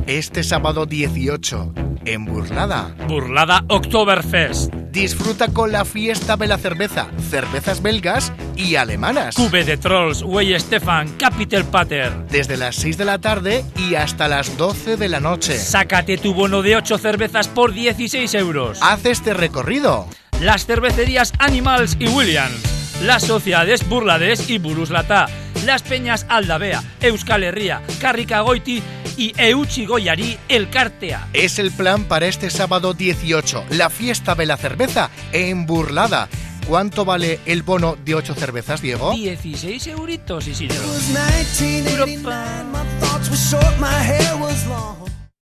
Este sábado 18, en Burlada. Burlada Oktoberfest. Disfruta con la fiesta de la cerveza, cervezas belgas y alemanas. Cube de Trolls, Wey Stefan, Capital Pater. Desde las 6 de la tarde y hasta las 12 de la noche. Sácate tu bono de 8 cervezas por 16 euros. Haz este recorrido. Las cervecerías Animals y Williams. Las sociedades Burlades y Buruslata. Las peñas Aldabea, Euskal Herria, Karrikagoiti y Eutxigoiari Elkartea. Es el plan para este sábado 18, la fiesta de la cerveza en Burlada. ¿Cuánto vale el bono de 8 cervezas, Diego? 16 euritos, Isidro. It was 1989, my thoughts were short, my hair was long.